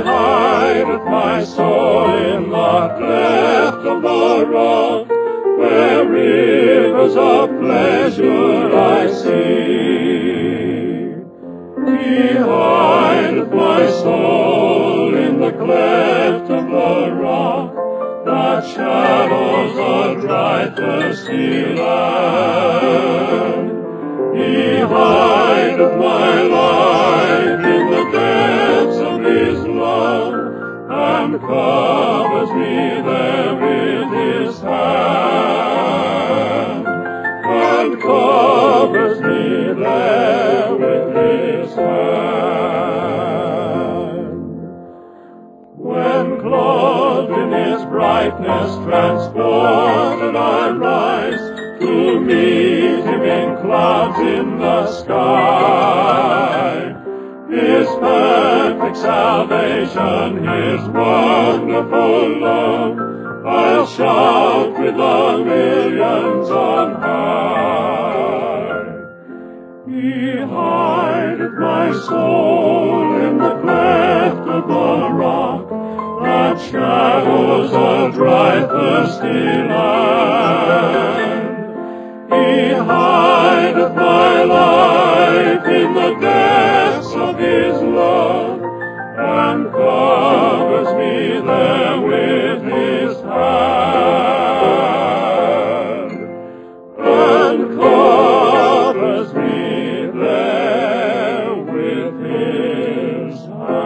hideth my soul in the cleft of the rock, where rivers of pleasure I see. He hideth my soul in the cleft of the rock, that shadows a dry, thirsty land. He hideth my life in the depths of his love, and covers me there with his hand, and covers me there with his hand. When clothed in his brightness transported I rise, to meet him in clouds in the sky. His perfect salvation, his wonderful love, I'll shout with the millions on high. He hideth my soul in the cleft of the rock, that shadows a dry, thirsty land. He hideth my life in the depths of his love, and covers me there with his hand, and covers me there with his hand.